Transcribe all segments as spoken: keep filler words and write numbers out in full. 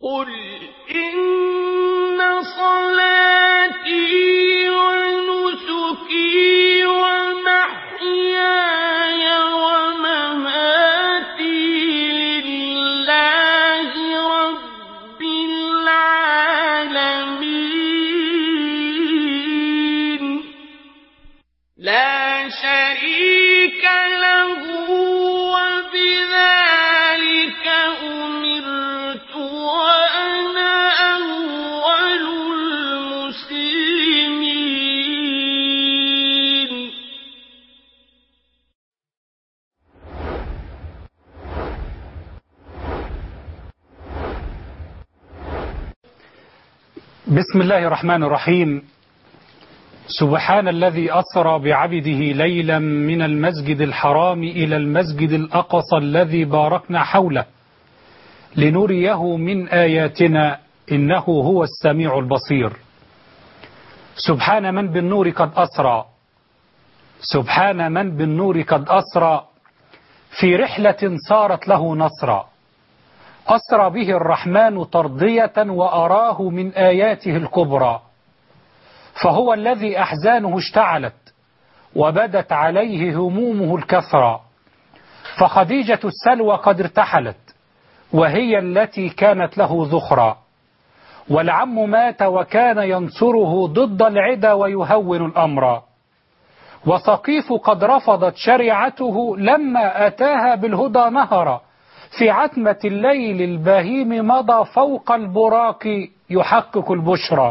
قل إن صلاتي ونسكي ومحياي ومماتي لله رب العالمين لا شريك له وبذلك أمرت وأنا أول المسلمين. بسم الله الرحمن الرحيم. سبحان الذي أسرى بعبده ليلا من المسجد الحرام إلى المسجد الأقصى الذي باركنا حوله لنريه من آياتنا إنه هو السميع البصير. سبحان من بالنور قد أسرى، سبحان من بالنور قد أسرى في رحلة صارت له نصرا، أسرى به الرحمن ترضية وأراه من آياته الكبرى، فهو الذي أحزانه اشتعلت وبدت عليه همومه الكثرى، فخديجة السلوى قد ارتحلت وهي التي كانت له ذخرا، والعم مات وكان ينصره ضد العدا ويهون الأمر، وثقيف قد رفضت شريعته لما أتاها بالهدى نهرا، في عتمة الليل البهيم مضى فوق البراق يحقق البشرى،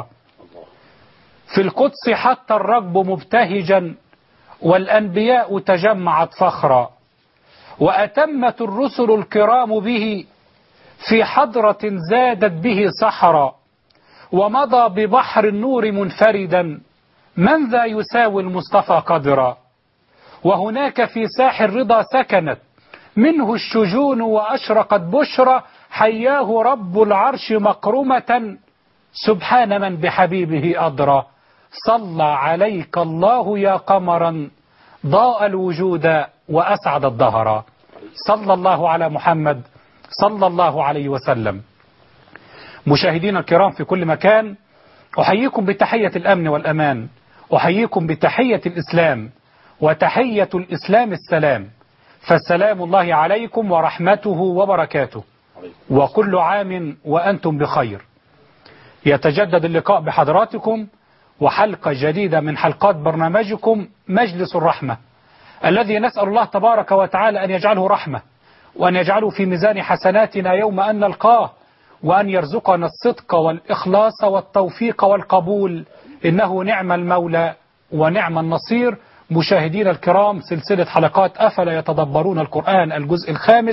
في القدس حتى الركب مبتهجا والأنبياء تجمعت فخرا، وأتمت الرسل الكرام به في حضرة زادت به سحرا، ومضى ببحر النور منفردا من ذا يساوي المصطفى قدرا، وهناك في ساح الرضا سكنت منه الشجون وأشرقت بشرى، حياه رب العرش مكرمة سبحان من بحبيبه أدرى، صلى عليك الله يا قمرا ضاء الوجود وأسعد الدهر، صلى الله على محمد صلى الله عليه وسلم. مشاهدينا الكرام في كل مكان، أحييكم بتحية الأمن والأمان، أحييكم بتحية الإسلام، وتحية الإسلام السلام، فالسلام الله عليكم ورحمته وبركاته، وكل عام وأنتم بخير. يتجدد اللقاء بحضراتكم وحلقة جديدة من حلقات برنامجكم مجلس الرحمة، الذي نسأل الله تبارك وتعالى أن يجعله رحمة، وأن يجعله في ميزان حسناتنا يوم أن نلقاه، وأن يرزقنا الصدق والإخلاص والتوفيق والقبول، إنه نعم المولى ونعم النصير. مشاهدين الكرام، سلسلة حلقات أفلا يتدبرون القرآن الجزء الخامس،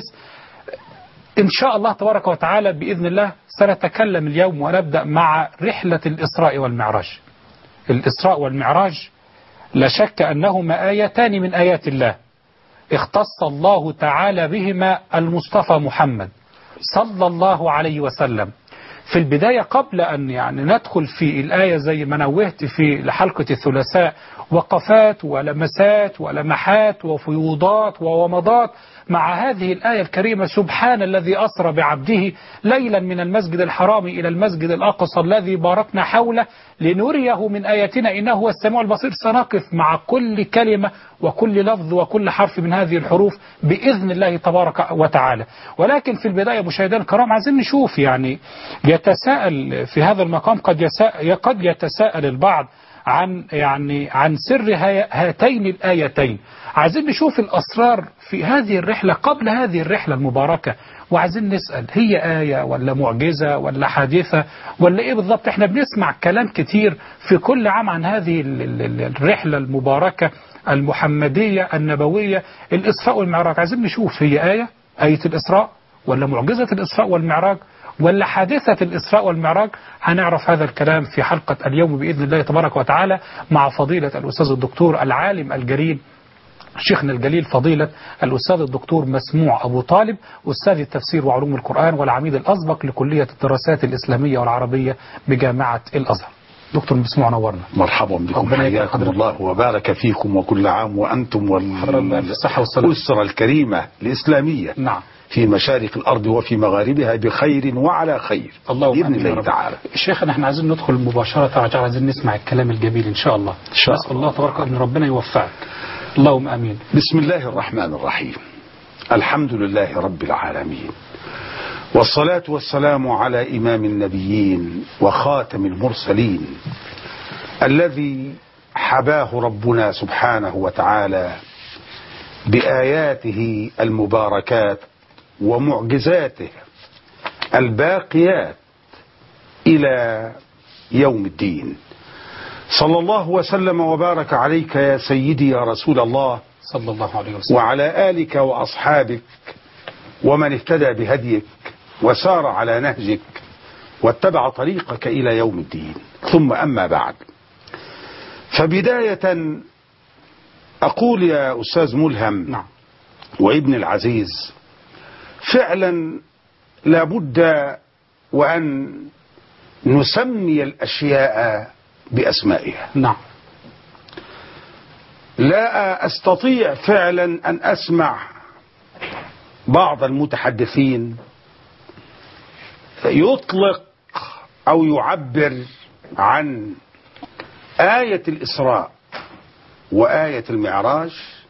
إن شاء الله تبارك وتعالى بإذن الله سنتكلم اليوم ونبدأ مع رحلة الإسراء والمعراج. الإسراء والمعراج لا شك أنهما آيتان من آيات الله، اختص الله تعالى بهما المصطفى محمد صلى الله عليه وسلم. في البداية قبل أن يعني ندخل في الآية زي ما نوهت في حلقة الثلاثاء، وقفات ولمسات ولمحات وفيوضات وومضات مع هذه الآية الكريمة، سبحان الذي أسرى بعبده ليلا من المسجد الحرام إلى المسجد الأقصى الذي باركنا حوله لنريه من آياتنا إنه هو السميع البصير. سنقف مع كل كلمة وكل لفظ وكل حرف من هذه الحروف بإذن الله تبارك وتعالى. ولكن في البداية مشاهدينا الكرام عايزين نشوف، يعني يتساءل في هذا المقام قد يساءل قد يتساءل البعض عن يعني عن سر هاتين الآيتين. عايزين نشوف الأسرار في هذه الرحلة قبل هذه الرحلة المباركة، وعايزين نسأل هي آية ولا معجزة ولا حادثة ولا إيه بالضبط؟ احنا بنسمع كلام كتير في كل عام عن هذه الرحلة المباركة المحمدية النبوية، الإسراء والمعراج. عايزين نشوف هي آية آية الإسراء ولا معجزة الإسراء والمعراج ولا حادثة الإسراء والمعراج. هنعرف هذا الكلام في حلقة اليوم بإذن الله تبارك وتعالى مع فضيلة الأستاذ الدكتور العالم الجليل شيخنا الجليل فضيلة الأستاذ الدكتور مسموع أبو طالب، أستاذ التفسير وعلوم القرآن والعميد الأسبق لكلية الدراسات الإسلامية والعربية بجامعة الأزهر. دكتور مسموع نورنا. مرحبا بكم، حياكم الله وبارك فيكم، وكل عام وأنتم والأسرة الكريمة الإسلامية نعم في مشارق الأرض وفي مغاربها بخير وعلى خير بإذن الله تعالى. شيخنا احنا عايزين ندخل مباشرة، عايزين نسمع الكلام الجميل إن شاء الله. إن شاء الله. الله تبارك أن ربنا يوفقك. اللهم آمين. بسم الله الرحمن الرحيم. الحمد لله رب العالمين، والصلاة والسلام على إمام النبيين وخاتم المرسلين الذي حباه ربنا سبحانه وتعالى بآياته المباركات ومعجزاته الباقيات إلى يوم الدين. صلى الله وسلم وبارك عليك يا سيدي يا رسول الله صلى الله عليه وسلم، وعلى آلك وأصحابك ومن اهتدى بهديك وسار على نهجك واتبع طريقك إلى يوم الدين. ثم أما بعد، فبداية أقول يا أستاذ ملهم نعم. وابن العزيز، فعلا لابد وأن نسمي الأشياء بأسمائها. نعم. لا أستطيع فعلا أن أسمع بعض المتحدثين يطلق أو يعبر عن آية الإسراء وآية المعراج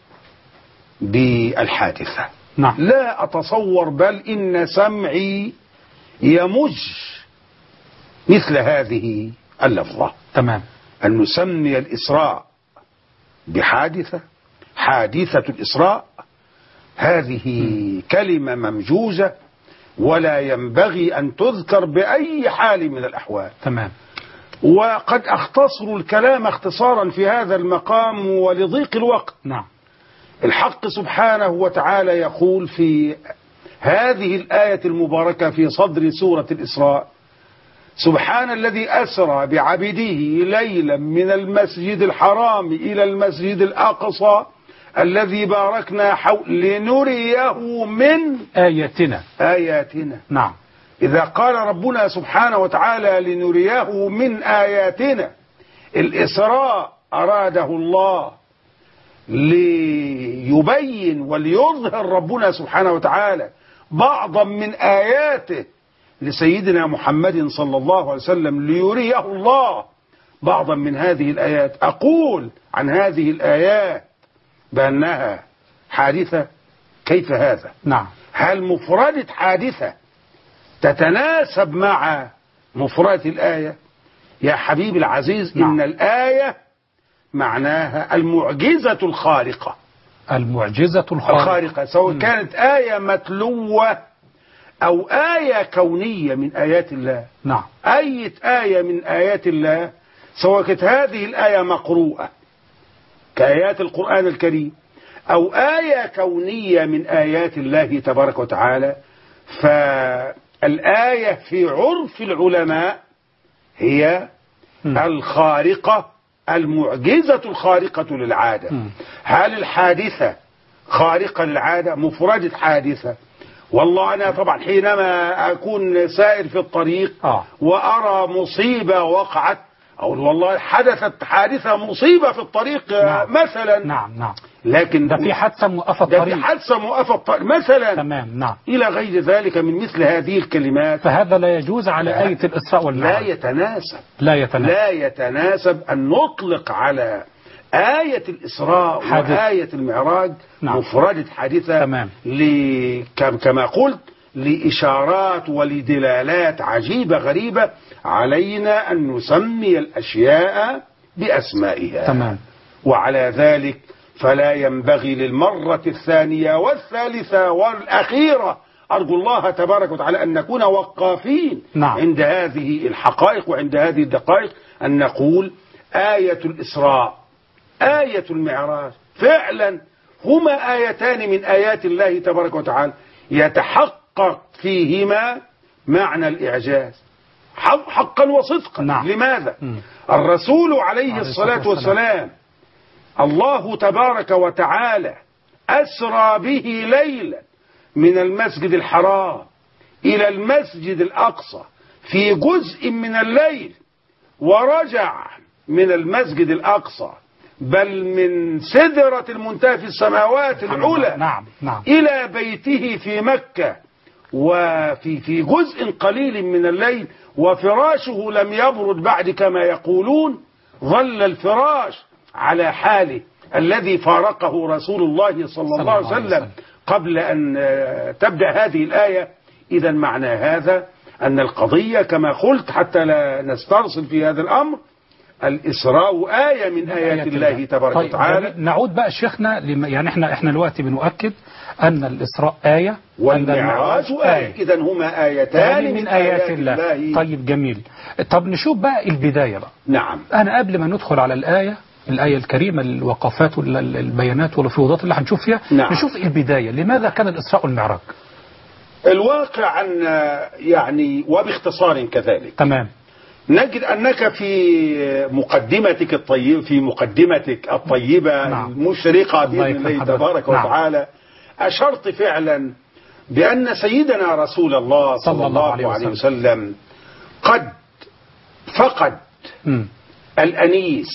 بالحادثة. نعم. لا أتصور، بل إن سمعي يمج مثل هذه اللفظة. تمام. أن نسمي الإسراء بحادثة، حادثة الإسراء، هذه م. كلمة ممجوزة ولا ينبغي أن تذكر بأي حال من الأحوال. تمام. وقد أختصر الكلام اختصارا في هذا المقام ولضيق الوقت. نعم. الحق سبحانه وتعالى يقول في هذه الآية المباركة في صدر سورة الإسراء: سبحان الذي أسرى بعبده ليلا من المسجد الحرام إلى المسجد الأقصى الذي باركنا حول لنريه من آياتنا آياتنا. نعم. إذا قال ربنا سبحانه وتعالى لنريه من آياتنا، الإسراء أراده الله ليبين وليظهر ربنا سبحانه وتعالى بعضا من آياته لسيدنا محمد صلى الله عليه وسلم، ليريه الله بعضا من هذه الآيات. أقول عن هذه الآيات بأنها حادثة. كيف هذا؟ نعم. هل مفردة حادثة تتناسب مع مفردة الآية؟ يا حبيبي العزيز، نعم. إن الآية معناها المعجزة الخارقة. المعجزة الخارقة, الخارقة سواء كانت آية متلوة أو آية كونية من آيات الله. نعم. أي آية من آيات الله، سواء كانت هذه الآية مقروءة كآيات القرآن الكريم أو آية كونية من آيات الله تبارك وتعالى، فالآية في عرف العلماء هي م. الخارقة، المعجزة الخارقة للعادة. م. هل الحادثة خارقة للعادة؟ مفردة حادثة. والله أنا طبعا حينما أكون سائر في الطريق آه. وأرى مصيبة وقعت، أقول والله حدثت حادثة مصيبة في الطريق. نعم. مثلا. نعم نعم. لكن ده في حادثة موقفة الطريق. ده في حادثة موقفة الطريق مثلا. تمام. نعم. إلى غير ذلك من مثل هذه الكلمات. فهذا لا يجوز على لا. آية الإسراء والمعراج. لا يتناسب. لا يتناسب. لا يتناسب أن نطلق على آية الإسراء حادث. وآية المعراج نعم. مفردة حادثة. تمام. ل... كما قلت لإشارات ولدلالات عجيبة غريبة. علينا أن نسمي الأشياء بأسمائها. تمام. وعلى ذلك فلا ينبغي للمرة الثانية والثالثة والأخيرة، أرجو الله تبارك وتعالى أن نكون وقافين نعم. عند هذه الحقائق وعند هذه الدقائق، أن نقول آية الإسراء، آية المعراج، فعلا هما آيتان من آيات الله تبارك وتعالى يتحقق فيهما معنى الإعجاز حقا وصدقا. نعم. لماذا؟ م. الرسول عليه الصلاة والسلام الله تبارك وتعالى أسرى به ليلا من المسجد الحرام إلى المسجد الأقصى في جزء من الليل، ورجع من المسجد الأقصى بل من سدرة المنتهى في السماوات العلى نعم نعم إلى بيته في مكة وفي في جزء قليل من الليل، وفراشه لم يبرد بعد كما يقولون، ظل الفراش على حاله الذي فارقه رسول الله صلى الله عليه وسلم قبل أن تبدأ هذه الآية. إذا معنى هذا أن القضية كما قلت حتى لا نسترسل في هذا الأمر، الإسراء آية من آيات الله تبارك طيب وتعالى. نعود بقى شيخنا لما يعني احنا احنا دلوقتي بنؤكد أن الإسراء آية والمعراج آية، إذا هما آيتان من, من آيات, آيات الله. الله. طيب جميل. طب نشوف بقى البداية بقى. نعم. أنا قبل ما ندخل على الآية الآية الكريمة الوقفات والبيانات والفروضات اللي هنشوف فيها، نعم. نشوف البداية، لماذا كان الإسراء والمعراج؟ الواقع أن يعني وباختصار كذلك تمام نجد أنك في مقدمتك الطيبة في مقدمتك الطيبة نعم. المشرقة بإذن الله تبارك نعم. وتعالى أشرت فعلا بأن سيدنا رسول الله صلى, صلى الله عليه وسلم, وسلم قد فقد م. الأنيس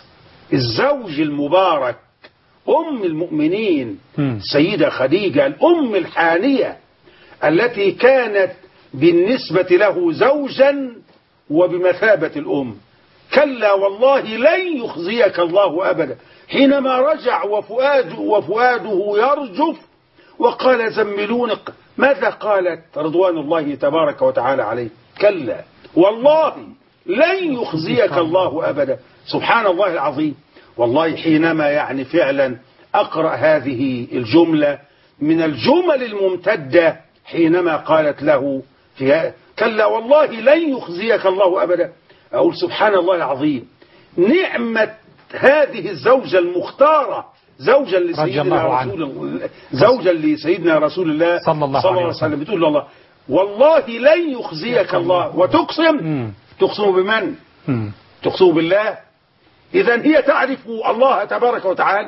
الزوج المبارك أم المؤمنين م. سيدة خديجة الأم الحانية التي كانت بالنسبة له زوجا وبمثابة الأم. كلا والله لن يخزيك الله أبدا. حينما رجع وفؤاده, وفؤاده يرجف وقال زملون، ماذا قالت رضوان الله تبارك وتعالى عليه؟ كلا والله لن يخزيك الله أبدا. سبحان الله العظيم. والله حينما يعني فعلا أقرأ هذه الجملة من الجمل الممتدة حينما قالت له في كلا والله لن يخزيك الله أبدا، أقول سبحان الله العظيم. نعمة هذه الزوجة المختارة، زوجا لسيدنا رسول زوجا لسيدنا رسول الله صلى الله عليه وسلم، بتقول له الله والله لن يخزيك الله، وتقسم تقسم بمن؟ مم. تقسم بالله. إذا هي تعرف الله تبارك وتعالى،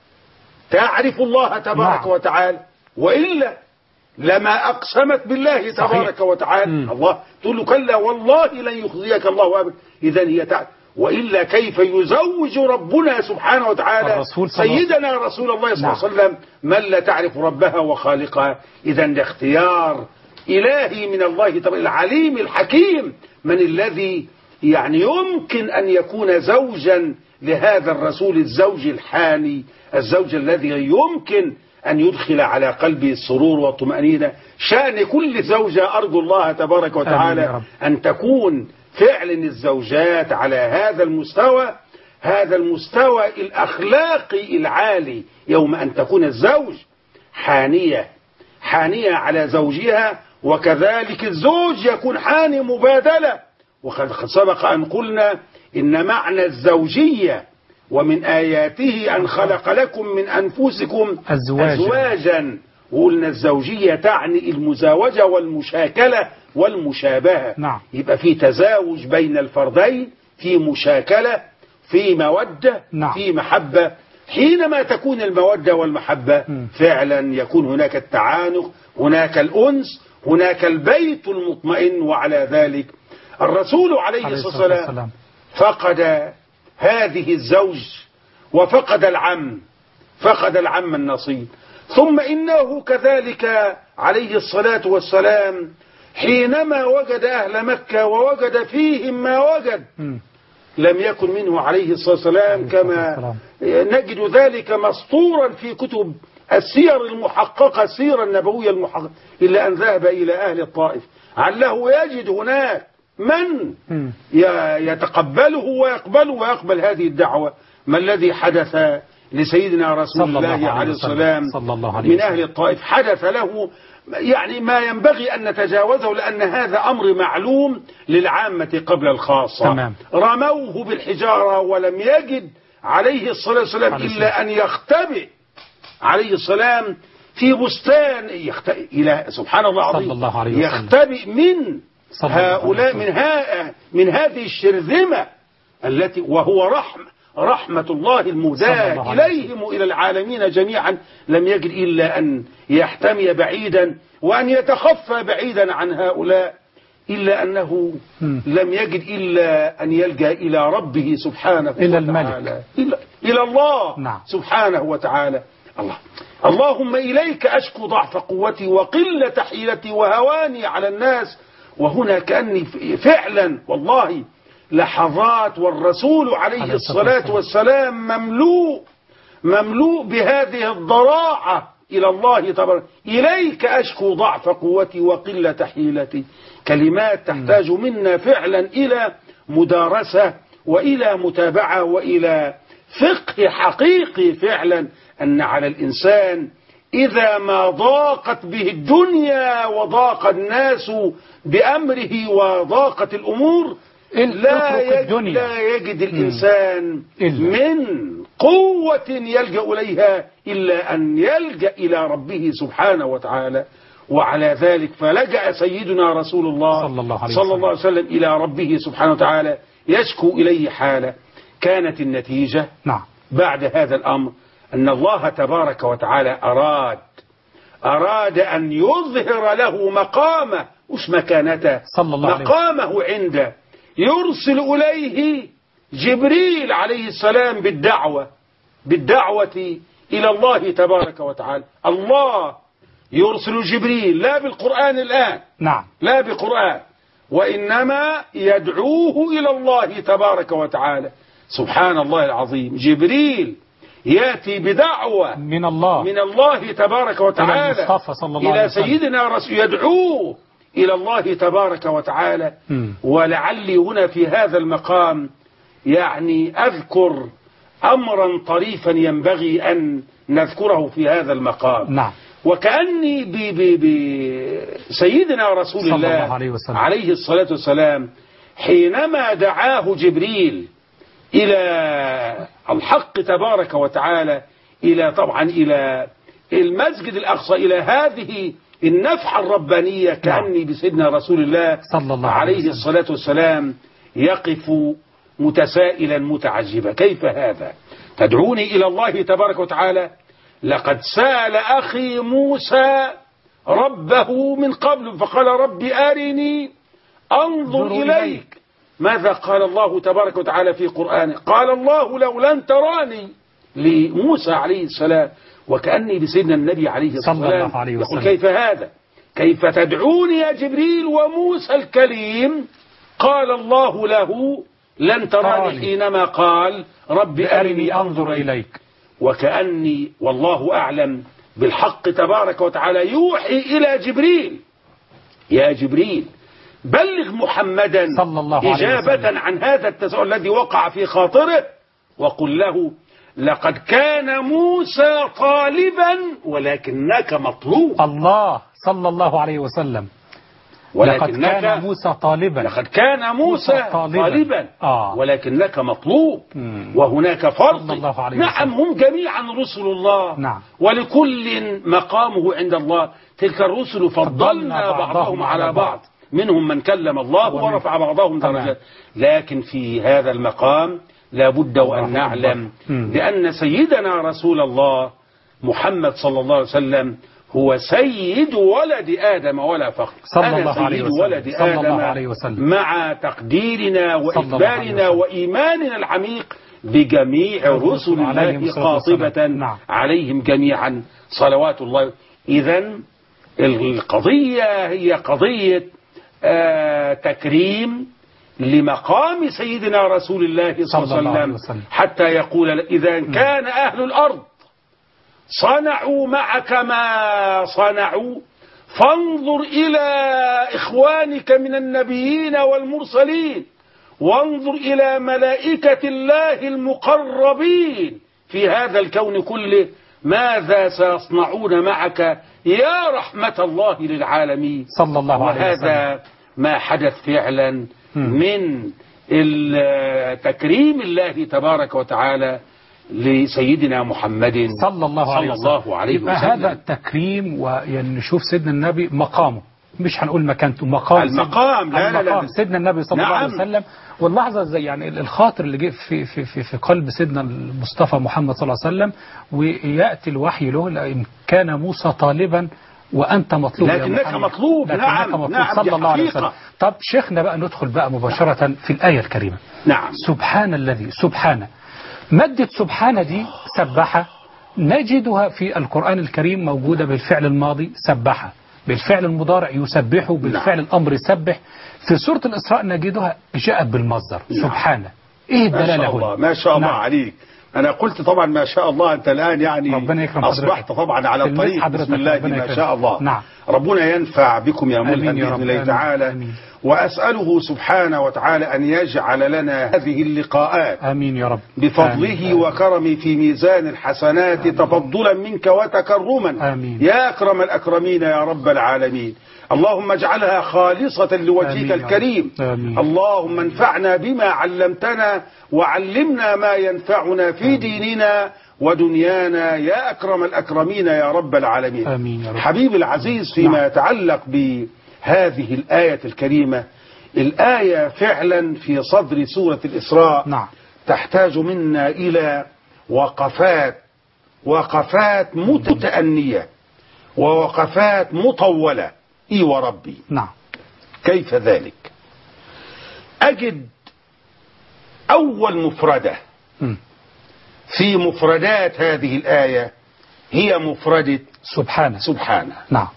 تعرف الله تبارك نعم. وتعالى، وإلا لما أقسمت بالله تبارك صحيح. وتعالى. مم. الله تقول له كلا والله لن يخزيك الله أبدا. إذا هي تعرف، وإلا كيف يزوج ربنا سبحانه وتعالى سيدنا رسول الله صلى الله عليه وسلم من لا تعرف ربها وخالقها؟ إذا ده اختيار إلهي من الله تبارك العليم الحكيم. من الذي يعني يمكن أن يكون زوجا لهذا الرسول الزوج الحاني، الزوج الذي يمكن أن يدخل على قلبه السرور والطمأنينة؟ شأن كل زوجة أرجو الله تبارك وتعالى أن تكون فعلا الزوجات على هذا المستوى، هذا المستوى الأخلاقي العالي، يوم أن تكون الزوج حانية حانية على زوجها، وكذلك الزوج يكون حاني مبادلة. وقد سبق أن قلنا إن معنى الزوجية ومن آياته أن خلق لكم من أنفسكم أزواجا, أزواجا. وقلنا الزوجية تعني المزاوجة والمشاكلة والمشابهة. نعم. يبقى في تزاوج بين الفردين، في مشاكلة، في مودة، نعم. في محبة. حينما تكون المودة والمحبة م. فعلا يكون هناك التعانق، هناك الأنس، هناك البيت المطمئن. وعلى ذلك الرسول عليه الصلاة والسلام فقد هذه الزوج وفقد العم، فقد العم النصيب. ثم إنه كذلك عليه الصلاة والسلام حينما وجد أهل مكة ووجد فيهم ما وجد م. لم يكن منه عليه الصلاة والسلام كما نجد ذلك مسطورا في كتب السير المحققة، السيرة النبوية المحققة، إلا أن ذهب إلى أهل الطائف علّه يجد هناك من يتقبله ويقبله ويقبل هذه الدعوة. ما الذي حدث لسيدنا رسول الله عليه السلام من أهل الطائف؟ حدث له يعني ما ينبغي أن نتجاوزه، لأن هذا أمر معلوم للعامة قبل الخاصة. تمام. رموه بالحجارة ولم يجد عليه الصلاة والسلام إلا أن يختبئ عليه السلام في بستان يخت... إلى سبحان الله العظيم يختبئ من هؤلاء من, ها... من هذه الشرذمة التي وهو رحمة رحمة الله المهداة إليهم وإلى العالمين جميعا. لم يجد إلا أن يحتمي بعيدا وأن يتخفى بعيدا عن هؤلاء. إلا أنه مم. لم يجد إلا أن يلجأ إلى ربه سبحانه إلى وتعالى الملك. إلى, إلى الله نعم. سبحانه وتعالى. الله اللهم إليك أشكو ضعف قوتي وقلة حيلتي وهواني على الناس. وهنا كأني فعلا والله لحظات والرسول عليه الصلاة والسلام مملوء مملوء بهذه الضراعة إلى الله تبارك. إليك أشكو ضعف قوتي وقلة حيلتي، كلمات تحتاج منا فعلا إلى مدارسة وإلى متابعة وإلى فقه حقيقي فعلا، أن على الإنسان إذا ما ضاقت به الدنيا وضاق الناس بأمره وضاقت الأمور لا يجد, لا يجد الإنسان من قوة يلجأ إليها إلا أن يلجأ إلى ربه سبحانه وتعالى. وعلى ذلك فلجأ سيدنا رسول الله صلى الله عليه, صلى الله عليه وسلم إلى ربه سبحانه وتعالى يشكو إليه حاله. كانت النتيجة نعم. بعد هذا الأمر أن الله تبارك وتعالى أراد أراد أن يظهر له مقامه، مش مكانته، صلى الله عليه مقامه عنده. يرسل إليه جبريل عليه السلام بالدعوة بالدعوة إلى الله تبارك وتعالى. الله يرسل جبريل لا بالقرآن الآن نعم. لا بقرآن، وإنما يدعوه إلى الله تبارك وتعالى. سبحان الله العظيم، جبريل يأتي بدعوة من الله من الله تبارك وتعالى إلى, صلى الله إلى سيدنا رسول يدعوه إلى الله تبارك وتعالى. م. ولعلي هنا في هذا المقام يعني أذكر أمرا طريفا ينبغي أن نذكره في هذا المقام. نعم. وكأني بسيدنا رسول الله, الله عليه, عليه الصلاة والسلام حينما دعاه جبريل إلى الحق تبارك وتعالى، إلى طبعا إلى المسجد الأقصى، إلى هذه النفحة الربانية، كأني بسيدنا رسول الله صلى الله عليه الصلاة والسلام يقف متسائلا متعجبا. كيف هذا؟ تدعوني إلى الله تبارك وتعالى؟ لقد سأل أخي موسى ربه من قبل فقال رب أرني أنظر إليك. ماذا قال الله تبارك وتعالى في قرآنه؟ قال الله لو لن تراني لموسى عليه السلام. وكأني بسيدنا النبي عليه الصلاة والسلام يقول كيف هذا؟ كيف تدعوني يا جبريل وموسى الكليم قال الله له لن تراني حينما قال رب أرني أنظر إليك. وكأني والله أعلم بالحق تبارك وتعالى يوحي إلى جبريل يا جبريل بلغ محمدا صلى الله عليه إجابة وسلم عن هذا التساؤل الذي وقع في خاطره، وقل له لقد كان موسى طالبا ولكنك مطلوب. الله صلى الله عليه وسلم لقد كان موسى طالبا لقد كان موسى طالبا, طالبا آه. ولكنك مطلوب. مم. وهناك فرق. نعم هم جميعا رسل الله. نعم. ولكل مقامه عند الله. تلك الرسل فضلنا بعضهم على بعض، منهم من كلم الله ورفع بعضهم درجات. لكن في هذا المقام لا بد وأن نعلم بأن سيدنا رسول الله محمد صلى الله عليه وسلم هو سيد ولد آدم ولا فخر. صلى الله عليه وسلم. ولد آدم الله عليه وسلم مع تقديرنا وإخبارنا وإيماننا العميق بجميع رسل الله قاطبة نعم. عليهم جميعا صلوات الله. إذن القضية هي قضية آه تكريم لمقام سيدنا رسول الله صلى الله عليه وسلم، حتى يقول إذا كان أهل الأرض صنعوا معك ما صنعوا فانظر إلى إخوانك من النبيين والمرسلين، وانظر إلى ملائكة الله المقربين في هذا الكون كله ماذا سيصنعون معك يا رحمة الله للعالمين صلى الله عليه وسلم. وهذا ما حدث فعلا من تكريم الله تبارك وتعالى لسيدنا محمد صلى الله عليه وسلم. الله عليه وسلم. هذا التكريم، ويعني نشوف سيدنا النبي مقامه، مش هنقول مكانته، مقام المقام لا لا لا سيدنا النبي صلى نعم. الله عليه وسلم. واللحظة زي يعني الخاطر اللي جه في في في في قلب سيدنا المصطفى محمد صلى الله عليه وسلم، ويأتي الوحي له إن كان موسى طالبا وأنت مطلوب يا لكنك محمد. مطلوب. لكنك نعم مطلوب نعم صلى دي الله عليه حقيقة. وسلم. طب شيخنا بقى ندخل بقى مباشرة في الآية الكريمة. نعم. سبحان الذي سبحانه. مادة سبحانه دي سبحة نجدها في القرآن الكريم موجودة بالفعل الماضي سبحة، بالفعل المضارع يسبح، بالفعل الأمر يسبح. في سورة الإسراء نجدها جاءت بالمصدر سبحانه. إيه الدلالة ما شاء الله هنا؟ ما شاء الله نعم. عليك. أنا قلت طبعا ما شاء الله، أنت الآن يعني ربنا يكرم أصبحت حضرتك. طبعا على تلميذ الطريق. حضرتك. بسم الله ربنا ما يكرم. شاء الله. نعم. ربنا ينفع بكم يا ملهم آمين يا بإذن رب. الله آمين. تعالى. آمين. وأسأله سبحانه وتعالى أن يجعل لنا هذه اللقاءات آمين يا رب. بفضله آمين. وكرمه في ميزان الحسنات آمين. تفضلا منك وتكرما آمين. يا أكرم الأكرمين يا رب العالمين. اللهم اجعلها خالصة لوجهك الكريم. آمين. اللهم انفعنا بما علمتنا وعلمنا ما ينفعنا في ديننا ودنيانا يا أكرم الأكرمين يا رب العالمين. آمين يا رب. حبيبي العزيز، فيما نعم. يتعلق بهذه الآية الكريمة، الآية فعلا في صدر سورة الإسراء نعم. تحتاج منا إلى وقفات، وقفات متأنية ووقفات مطولة. إي وربي. نعم. كيف ذلك؟ أجد أول مفردة م. في مفردات هذه الآية هي مفردة سبحانه. سبحانه. نعم.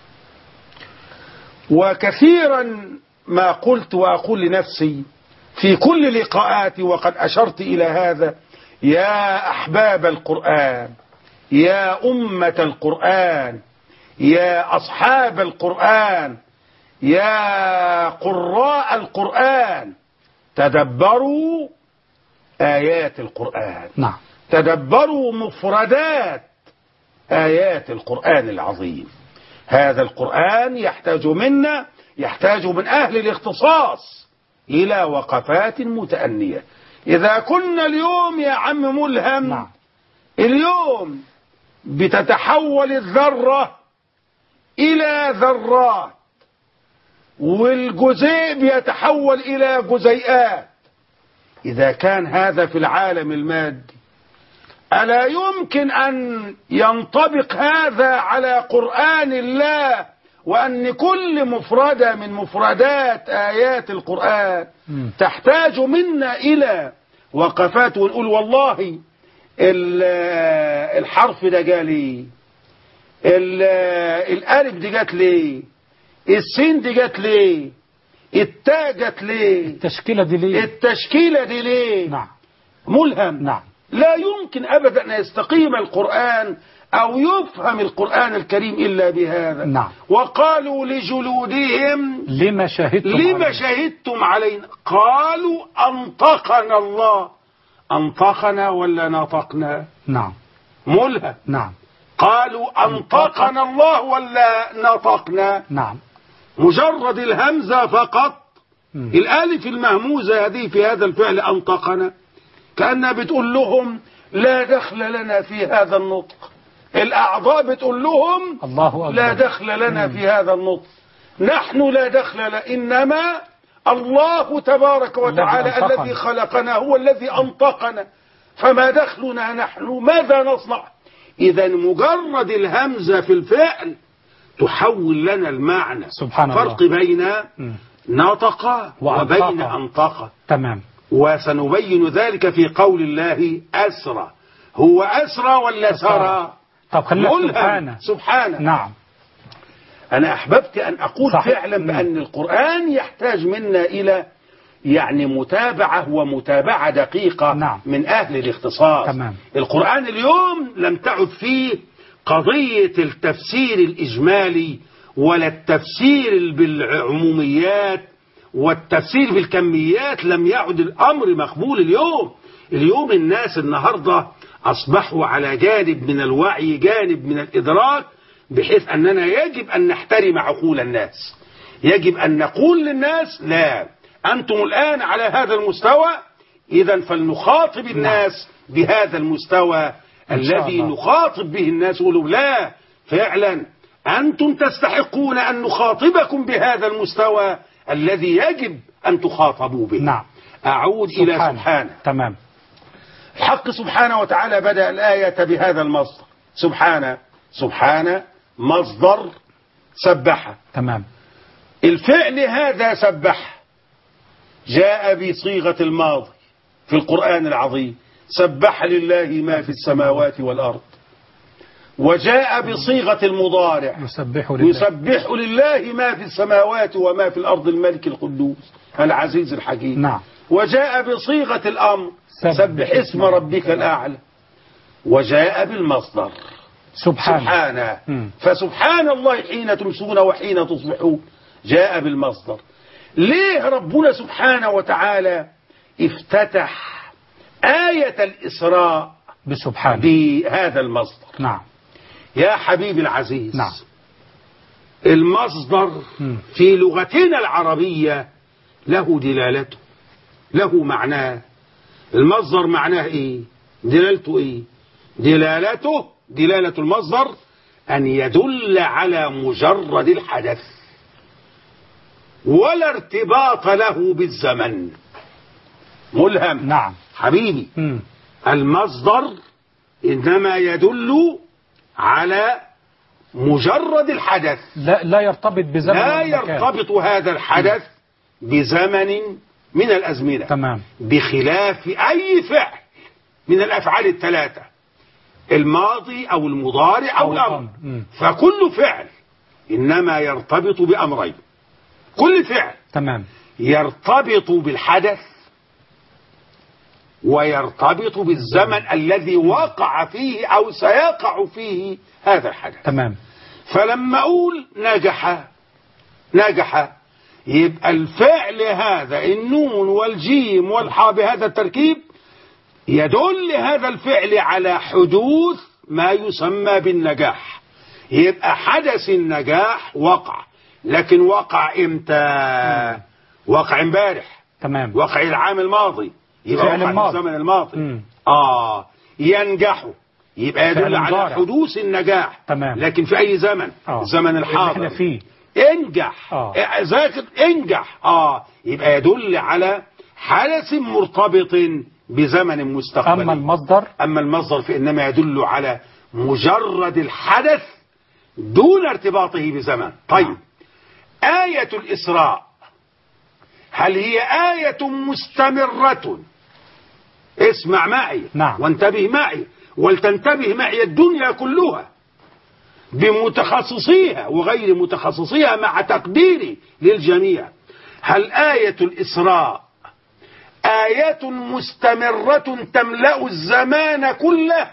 وكثيرا ما قلت وأقول لنفسي في كل لقاءاتي وقد أشرت إلى هذا: يا أحباب القرآن، يا أمة القرآن، يا أصحاب القرآن، يا قراء القرآن، تدبروا آيات القرآن. نعم. تدبروا مفردات آيات القرآن العظيم. هذا القرآن يحتاج منا، يحتاج من أهل الاختصاص إلى وقفات متأنية. إذا كنا اليوم يا عم ملهم، نعم. اليوم بتتحول الذرة إلى ذرات، والجزيء بيتحول إلى جزيئات. إذا كان هذا في العالم المادي، ألا يمكن أن ينطبق هذا على قرآن الله، وأن كل مفردة من مفردات آيات القرآن م. تحتاج منا إلى وقفات، ونقول والله الحرف ده جالي، الألف دي جات ليه، السين دي جات ليه، التاء جات ليه، التشكيلة دي ليه، التشكيلة دي ليه. نعم. ملهم. نعم. لا يمكن أبدا أن يستقيم القرآن أو يفهم القرآن الكريم إلا بهذا. نعم. وقالوا لجلودهم لما شهدتم لما علينا؟ شهدتم علينا؟ قالوا أنطقنا الله. أنطقنا ولا نطقنا؟ نعم. ملهم. نعم. قالوا أنطقنا الله ولا نطقنا؟ نعم. مجرد الهمزة فقط، م. الألف المهموزة هذه في هذا الفعل أنطقنا، كأنها بتقول لهم لا دخل لنا في هذا النطق. الأعضاء بتقول لهم الله أكبر. لا دخل لنا م. في هذا النطق. نحن لا دخل لنا، إنما الله تبارك وتعالى الذي الذي خلقنا هو الذي أنطقنا، فما دخلنا نحن؟ ماذا نصنع؟ إذا مجرد الهمزة في الفعل تحول لنا المعنى. سبحان فرق الله. بين م. نطق وأنطق. وبين أنطق. تمام. وسنبين ذلك في قول الله أسرى. هو أسرى ولا سرى؟ طب خلينا ملهم. سبحانه. سبحانه. نعم. أنا أحببت أن أقول صحيح. فعلا بأن القرآن يحتاج منا إلى يعني متابعة ومتابعة دقيقة. نعم. من أهل الاختصاص. تمام. القرآن اليوم لم تعد فيه قضية التفسير الإجمالي ولا التفسير بالعموميات والتفسير بالكميات. لم يعد الأمر مقبول اليوم. اليوم الناس النهاردة أصبحوا على جانب من الوعي، جانب من الإدراك، بحيث أننا يجب أن نحترم عقول الناس. يجب أن نقول للناس لا، أنتم الآن على هذا المستوى، إذا فلنخاطب الناس بهذا المستوى الذي نخاطب به الناس. يقولوا لا، فعلا أنتم تستحقون أن نخاطبكم بهذا المستوى الذي يجب أن تخاطبوا به. نعم. أعود سبحانه. إلى سبحانه. تمام. الحق سبحانه وتعالى بدأ الآية بهذا المصدر. سبحانه. سبحانه مصدر سبح. تمام. الفعل هذا سبح جاء بصيغة الماضي في القرآن العظيم، سبح لله ما في السماوات والأرض. وجاء بصيغة المضارع يسبح لله. يسبح لله ما في السماوات وما في الأرض الملك القدوس العزيز الحكيم. نعم. وجاء بصيغة الأمر سبح اسم ربك الأعلى. وجاء بالمصدر سبحانه, سبحانه. مم. فسبحان الله حين تمسون وحين تصبحون جاء بالمصدر. ليه ربنا سبحانه وتعالى افتتح آية الإسراء بسبحانه بهذا المصدر؟ نعم يا حبيبي العزيز، نعم. المصدر مم. في لغتنا العربية له دلالته، له معناه. المصدر معناه ايه؟ دلالته ايه؟ دلالته دلالة المصدر أن يدل على مجرد الحدث ولا ارتباط له بالزمن. ملهم. نعم حبيبي، مم. المصدر إنما يدل على مجرد الحدث، لا, لا يرتبط بزمن لا والمكان. يرتبط هذا الحدث بزمن من الأزمنة. تمام. بخلاف أي فعل من الأفعال الثلاثة، الماضي أو المضارع أو أو الأمر. الأمر. مم. فكل فعل إنما يرتبط بأمرين. كل فعل تمام. يرتبط بالحدث ويرتبط بالزمن الذي وقع فيه أو سيقع فيه هذا الحدث. تمام. فلما أقول نجح نجح يبقى الفعل هذا النون والجيم والحاء بهذا التركيب يدل هذا الفعل على حدوث ما يسمى بالنجاح. يبقى حدث النجاح وقع، لكن وقع امتى؟ وقع امبارح. تمام. وقع العام الماضي، يبقى فعل وقع الماضي. في الزمن الماضي. مم. اه ينجح يبقى يدل فعل على مضارع. حدوث النجاح. تمام. لكن في اي زمن؟ آه. الزمن اللي الحاضر احنا فيه. انجح آه. ذاكر انجح اه يبقى يدل على حدث مرتبط بزمن مستقبلي. أما المصدر أما المصدر فإنما يدل على مجرد الحدث دون ارتباطه بزمن. طيب، آية الإسراء هل هي آية مستمرة؟ اسمع معي. نعم. وانتبه معي ولتنتبه معي الدنيا كلها بمتخصصيها وغير متخصصيها مع تقديري للجميع. هل آية الإسراء آية مستمرة تملأ الزمان كله،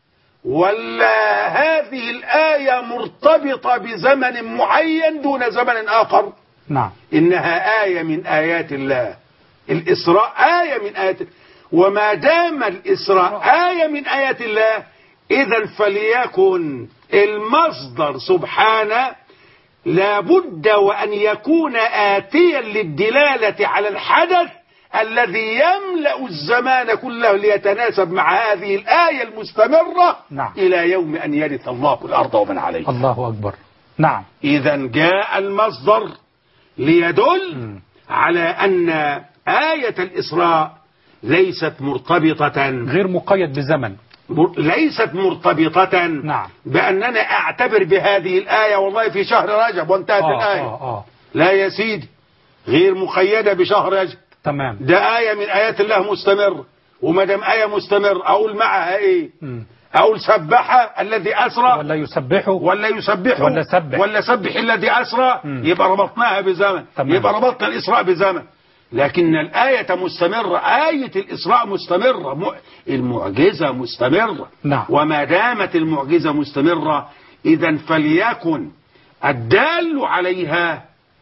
ولا هذه الآية مرتبطة بزمن معين دون زمن آخر؟ نعم. إنها آية من آيات الله. الإسراء آية من آيات الله، وما دام الإسراء آية من آيات الله إذن فليكن المصدر سبحانه لابد وأن يكون آتيا للدلالة على الحدث الذي يملأ الزمان كله ليتناسب مع هذه الآية المستمرة. نعم. إلى يوم أن يرث الله الأرض ومن عليها. الله أكبر. نعم. إذا جاء المصدر ليدل م. على أن آية الإسراء ليست مرتبطة، غير مقيد بزمن، ليست مرتبطة نعم. بأننا أعتبر بهذه الآية والله في شهر رجب وانتهت آه الآية. آه آه. لا يا سيدي، غير مقيدة بشهر رجب. تمام. ده آية من آيات الله مستمر، وما دام آية مستمر أقول معها إيه؟ م. أقول سبح الذي أسرى ولا يسبحه ولا يسبحه ولا سبح ولا سبح الذي أسرى. م. يبقى ربطناها بزمن. تمام. يبقى ربطنا الإسراء بزمن. لكن الآية مستمرة، آية الإسراء مستمرة، المعجزة مستمرة. نعم. وما دامت المعجزة مستمرة إذن فليكن الدال عليها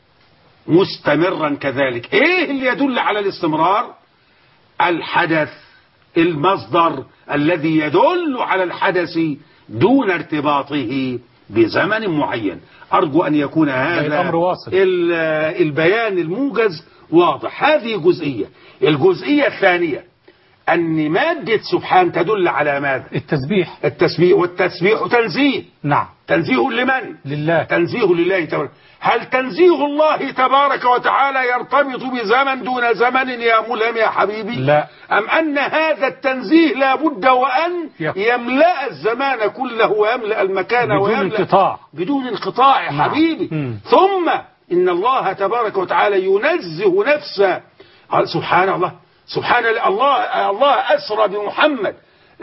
مستمرا كذلك. إيه اللي يدل على الاستمرار؟ الحدث، المصدر الذي يدل على الحدث دون ارتباطه بزمن معين. أرجو أن يكون هذا الأمر واصل. البيان الموجز واضح. هذه جزئية. الجزئية الثانية أن مادة سبحان تدل على ماذا؟ التسبيح. التسبيح، والتسبيح تنزيه. نعم. تنزيه لمن؟ لله. تنزيه لله تبارك. هل تنزيه الله تبارك وتعالى يرتبط بزمن دون زمن يا ملهم يا حبيبي؟ لا. أم أن هذا التنزيه لا بد وأن يملأ الزمان كله ويملأ المكان بدون ويملأ انقطاع. بدون انقطاع يا نعم. حبيبي. مم. ثم إن الله تبارك وتعالى ينزه نفسه. سبحان الله، سبحان الله. الله أسرى بمحمد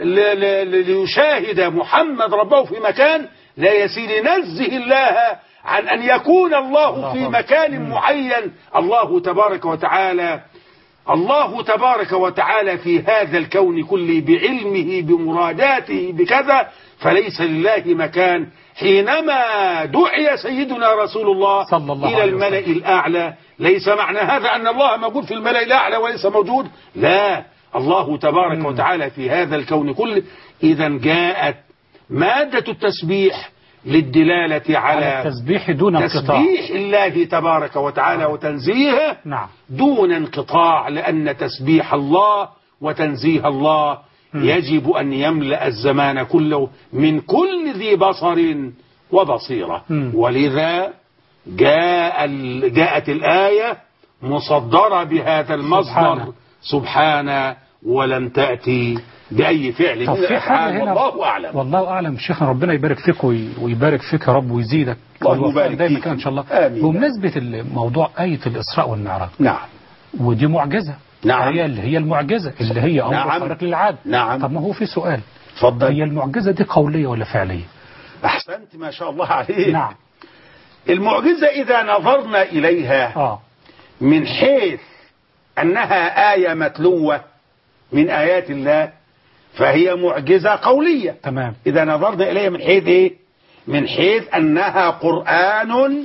ليشاهد محمد ربه في مكان لا يسير. نزه الله عن أن يكون الله في مكان معين. الله تبارك وتعالى الله تبارك وتعالى في هذا الكون كله بعلمه بمراداته بكذا، فليس لله مكان. حينما دعي سيدنا رسول الله صلى الله إلى عليه الملأ وسلم. الأعلى، ليس معنى هذا أن الله موجود في الملأ الأعلى وليس موجود، لا، الله تبارك مم. وتعالى في هذا الكون كله. إذا جاءت مادة التسبيح للدلالة على, على التسبيح دون انقطاع. تسبيح الله تبارك وتعالى وتنزيهه نعم. دون انقطاع، لأن تسبيح الله وتنزيه الله مم. يجب أن يملأ الزمان كله من كل ذي بصر وبصيرة. مم. ولذا جاء ال- جاءت الآية مصدرة بهذا المصدر سبحانه. سبحانه، ولم تأتي بأي فعل طب من في الأفعال، حاجة هنا، والله أعلم. والله أعلم. شيخنا ربنا يبارك فيك وي- ويبارك فيك يا رب ويزيدك الله ويوفقك يبارك دايما فيك. كده إن شاء الله. آمين. بمناسبة الموضوع آية الإسراء والمعراج، نعم. ودي معجزة. نعم. هي اللي هي المعجزة اللي هي أمر نعم. خارق للعادة. نعم. طب ما هو في سؤال، تفضل. هي المعجزة دي قولية ولا فعلية؟ أحسنت ما شاء الله عليك. نعم. المعجزة إذا نظرنا إليها آه من حيث أنها آية متلوة من آيات الله فهي معجزة قولية. تمام. إذا نظرنا إليها من حيث إيه؟ من حيث أنها قرآن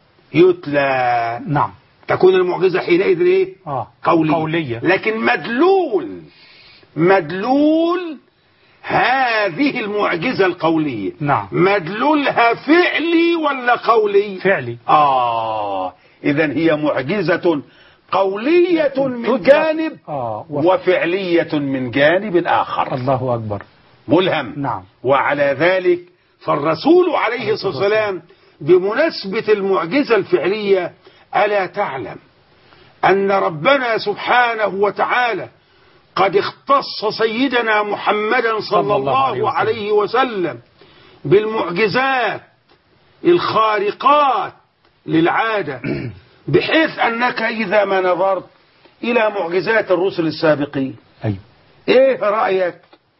يتلى، نعم. تكون المعجزة حينئذ إيه؟ آه قولية. قولية. لكن مدلول مدلول هذه المعجزة القولية، نعم. مدلولها فعلي ولا قولي؟ فعلي. آه إذا هي معجزة قولية من جانب آه وف... وفعلية من جانب آخر. الله أكبر. ملهم. نعم. وعلى ذلك فالرسول عليه الصلاة والسلام بمناسبة المعجزة الفعلية ألا تعلم أن ربنا سبحانه وتعالى قد اختص سيدنا محمدا صلى الله عليه وسلم بالمعجزات الخارقات للعادة، بحيث أنك إذا ما نظرت إلى معجزات الرسل السابقين، أيوة. إيه رأيك؟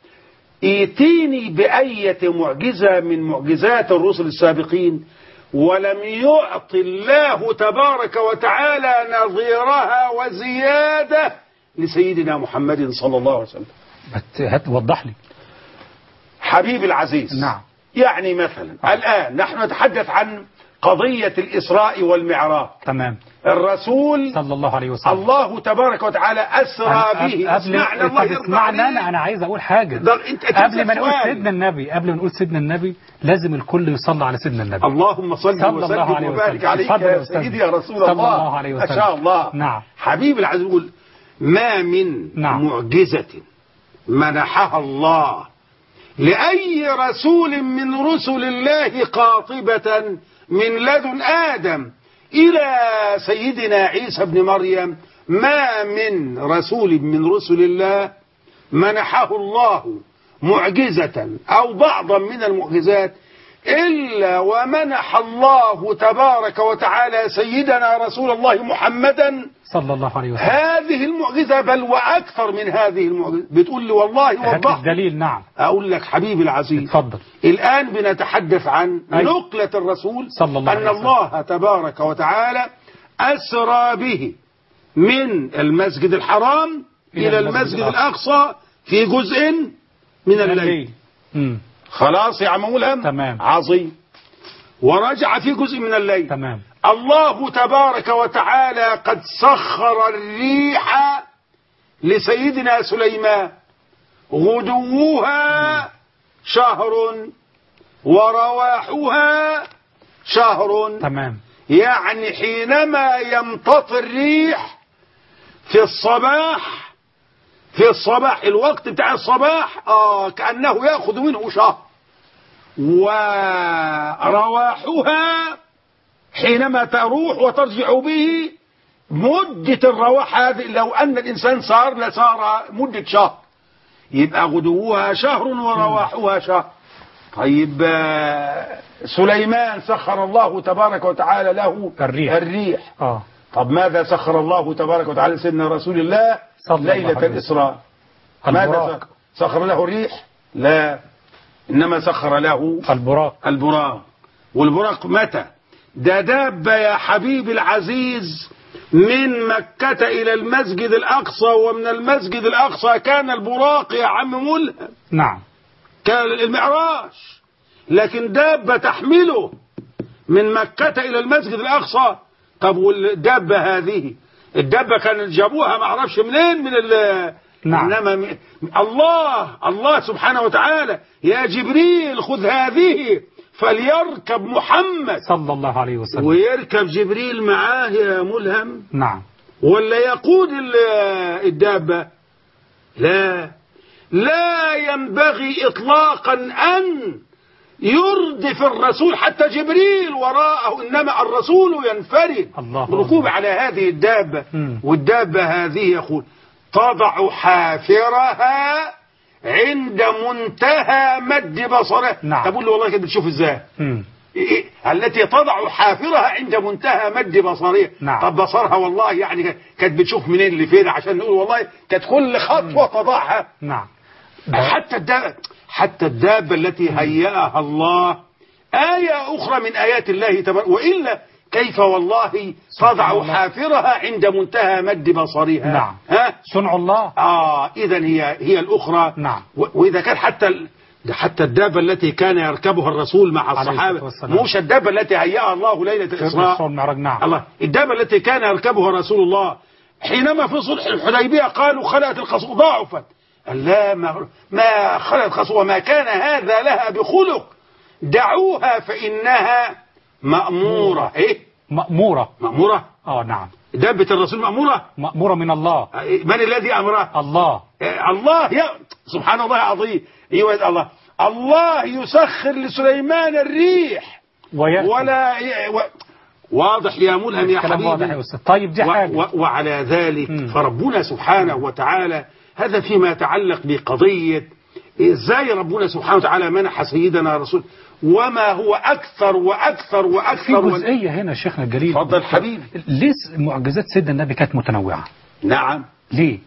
ائتيني بأية معجزة من معجزات الرسل السابقين ولم يعط الله تبارك وتعالى نظيرها وزيادة لسيدنا محمد صلى الله عليه وسلم. هتوضح لي حبيبي العزيز. نعم. يعني مثلا آه. الآن نحن نتحدث عن قضية الإسراء والمعراج. تمام. الرسول صلى الله عليه وسلم الله تبارك وتعالى أسرى به. اسمعنا الله يرضى عليك. أنا أنا عايز أقول حاجة قبل ما نقول سيدنا النبي قبل ما نقول سيدنا النبي لازم الكل يصلي على سيدنا النبي. اللهم صل وسلم وبارك عليك يا سيدي يا رسول الله. صلى الله عليه وسلم. ما شاء الله. نعم. حبيب العزيز يقول ما من نعم. معجزة منحها الله لأي رسول من رسل الله قاطبة من لدن آدم إلى سيدنا عيسى بن مريم، ما من رسول من رسل الله منحه الله معجزة أو بعضا من المعجزات إلا ومنح الله تبارك وتعالى سيدنا رسول الله محمدا صلى الله عليه وسلم هذه المعجزة، بل وأكثر من هذه المعجزة. بتقول لي والله وضح الدليل. نعم. أقول لك حبيبي العزيز، اتفضل. الآن بنتحدث عن أي. نقلة الرسول صلى الله أن عليه وسلم. الله تبارك وتعالى أسرى به من المسجد الحرام إلى, إلى المسجد, المسجد الأقصى في جزء من الليل. الليل. خلاص يا عم ملهم. تمام. عظيم. ورجع في جزء من الليل. تمام. الله تبارك وتعالى قد سخر الريح لسيدنا سليمان غدوها شهر ورواحها شهر. تمام. يعني حينما يمتطي الريح في الصباح في الصباح، الوقت بتاع الصباح آه كأنه يأخذ منه شهر، ورواحها حينما تروح وترجع به مدة الرواح هذه لو أن الإنسان سار لسار مدة شهر، يبقى غدوها شهر ورواحها شهر. طيب سليمان سخر الله تبارك وتعالى له الريح, الريح. آه. طب ماذا سخر الله تبارك وتعالى سيدنا رسول الله ليلة الإسراء؟ ماذا سخر له الريح؟ لا، إنما سخر له البراق. البراق. والبراق متى؟ ده دابة يا حبيبي العزيز من مكة إلى المسجد الأقصى، ومن المسجد الأقصى كان البراق يا عم ملهم. نعم، كان المعراج، لكن دابة تحمله من مكة إلى المسجد الأقصى. طب والدابة هذه، الدابة كانوا جابوها ما اعرفش منين من ال نعم. إنما م... الله الله سبحانه وتعالى يا جبريل خذ هذه فليركب محمد صلى الله عليه وسلم، ويركب جبريل معاه يا ملهم. نعم. ولا يقود الدابة؟ لا، لا ينبغي إطلاقا أن يردف الرسول حتى جبريل وراءه، إنما الرسول ينفرد بركوب على هذه الدابة. م. والدابة هذه يقول تضع حافرها عند منتهى مد بصرها. نعم. تقول له والله كده بتشوف ازاي إيه؟ التي تضع حافرها عند منتهى مد بصرها. نعم. طب بصرها والله يعني كانت بتشوف منين لفين عشان نقول والله كانت كل خطوة تضعها. نعم. حتى الدابة حتى الدابة التي هيأها الله آية أخرى من آيات الله تبارك، وإلا كيف والله تضع حافرها عند منتهى مد بصرها. نعم. ها؟ صنع الله. آه إذا هي هي الأخرى. نعم. وإذا كان حتى حتى الدابة التي كان يركبها الرسول مع الصحابة، مش الدابة التي هيأها الله ليلة الإسراء. نعم. الله الدابة التي كان يركبها رسول الله حينما في صلح الحديبية قالوا خلقت القصوى ضعفت. لا، ما, ما خلقت القصوى وما كان هذا لها بخلق، دعوها فإنها مأمورة. إيه؟ مأمورة. مأمورة. آه نعم. دابة الرسول مأمورة. مأمورة من الله. من الذي أمره؟ الله. الله يا سبحان الله العظيم. أيوة الله الله يسخر لسليمان الريح ولا و... واضح يا ملهم يا حبيبي. طيب دي حاجة. و... وعلى ذلك م. فربنا سبحانه وتعالى هذا فيما يتعلق بقضية ازاي ربنا سبحانه وتعالى منح سيدنا رسول، وما هو أكثر وأكثر وأكثر. في جزئية هنا شيخنا الجليل. تفضل حبيبي. ليه معجزات سيدنا النبي كانت متنوعة؟ نعم. ليه؟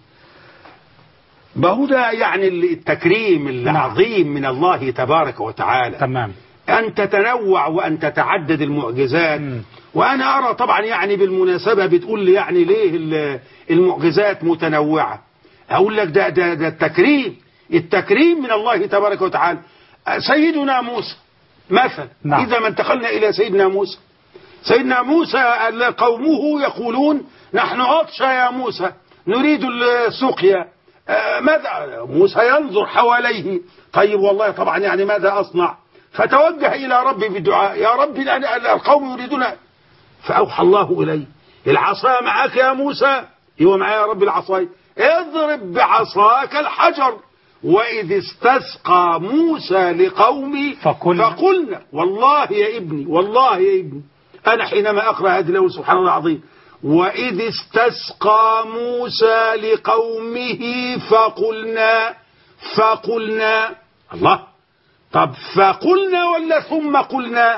ما هو ده يعني التكريم العظيم من الله تبارك وتعالى. تمام. أن تتنوع وأن تتعدد المعجزات. م. وأنا أرى طبعا يعني بالمناسبة بتقول لي يعني ليه المعجزات متنوعة؟ أقول لك ده, ده, ده التكريم التكريم من الله تبارك وتعالى. سيدنا موسى مثلا. نعم. إذا ما انتقلنا إلى سيدنا موسى، سيدنا موسى قومه يقولون نحن عطشى يا موسى نريد السقيا. آه ماذا؟ موسى ينظر حواليه، طيب والله طبعا يعني ماذا أصنع؟ فتوجه إلى ربي بالدعاء، يا ربي القوم يريدون. فأوحى الله إليه العصا معك يا موسى؟ هو معي يا رب العصاي، اضرب بعصاك الحجر. وإذ استسقى موسى لقومه فقلنا, فقلنا والله يا ابني والله يا ابني أنا حينما أقرأ هذه الأول سبحان الله العظيم، وإذ استسقى موسى لقومه فقلنا فقلنا الله. طب فقلنا ولا ثم قلنا؟